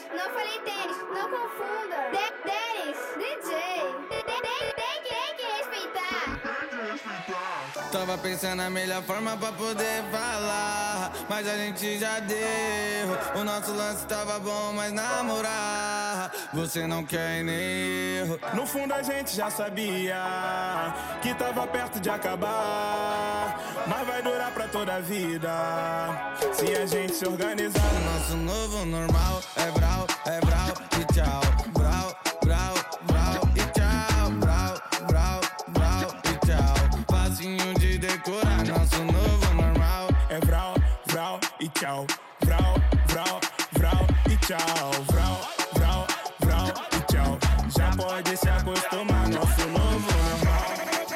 não falei tênis, não confunda. Denis, DJ, tem que respeitar. Tava pensando na melhor forma pra poder falar, mas a gente já deu. O nosso lance tava bom, mas namorar você não quer nem erro. No fundo a gente já sabia que tava perto de acabar, mas vai durar pra toda a vida se a gente se organizar. O nosso novo normal é brau e tchau. Brau, brau, brau e tchau. Brau, brau, brau e tchau. Facinho de decorar, nosso novo normal é vrau, vrau e tchau. Vrau, vrau, vrau e tchau. Vrau, vrau, vrau e tchau. Já pode se acostumar, nosso novo normal.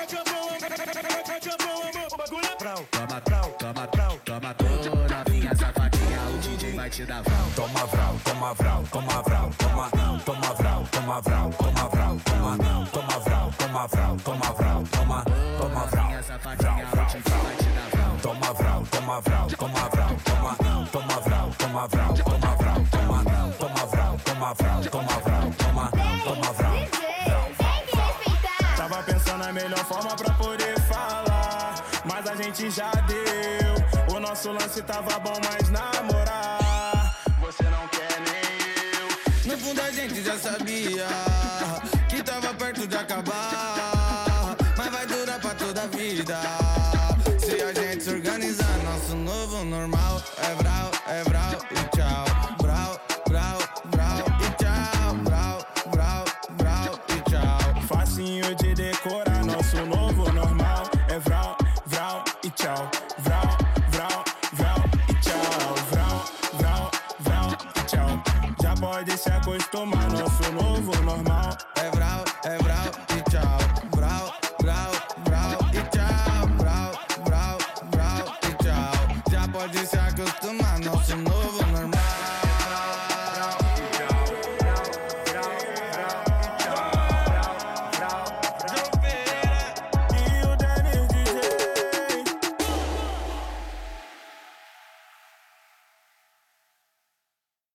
Toma vrau, toma vrau, toma toda novinha safadinha, o DJ vai te dar vrau. Toma vrau, toma vrau, toma vrau, toma vrau, toma vrau, toma vrau, toma vrau, toma vrau, toma vrau, toma vrau, Safadinha, o DJ vai te dar vrau. toma vrau, toma vrau, toma vrau, toma vrau, toma vrau, toma vrau, toma vrau, toma vrau, toma vrau, toma vrau. DJ, tem que respeitar. Tava pensando na melhor forma pra poder falar, mas a gente já deu. O nosso lance tava bom, mas namorar você não quer nem eu. No fundo a gente já sabia que tava perto de acabar, mas vai durar pra toda a vida se a gente se organizar. Nosso novo normal é brau e tchau. Brau, brau, brau e tchau. Brau, brau, brau e tchau. Facinho de decorar, nosso novo normal é vrau, vrau e tchau. Vrau, vrau, vrau e tchau. Vrau, vrau, vrau e tchau. Já pode se acostumar, nosso novo normal É brau